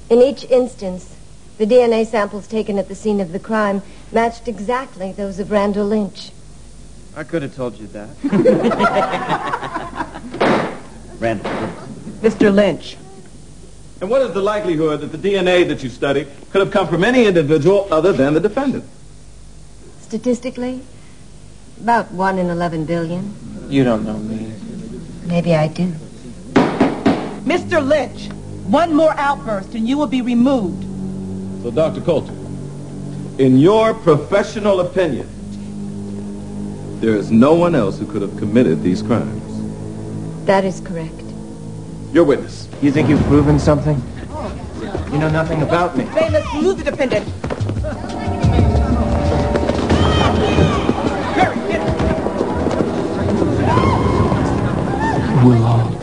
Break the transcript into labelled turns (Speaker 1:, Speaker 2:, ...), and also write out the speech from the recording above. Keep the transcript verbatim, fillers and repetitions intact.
Speaker 1: In each instance, the D N A samples taken at the scene of the crime matched exactly those of Randall Lynch.
Speaker 2: I could have told you that. Randall.
Speaker 3: Mister Lynch.
Speaker 4: And what is the likelihood that the D N A that you studied could have come from any individual other than the defendant?
Speaker 1: Statistically, about one in eleven billion.
Speaker 2: You don't know me.
Speaker 1: Maybe I do.
Speaker 3: Mister Lynch, one more outburst and you will be removed.
Speaker 4: So, Doctor Coulter, in your professional opinion, there is no one else who could have committed these crimes?
Speaker 1: That is correct.
Speaker 4: Your witness.
Speaker 2: You think you've proven something? You know nothing about me.
Speaker 3: Bailiff, move the defendant.
Speaker 5: We'll all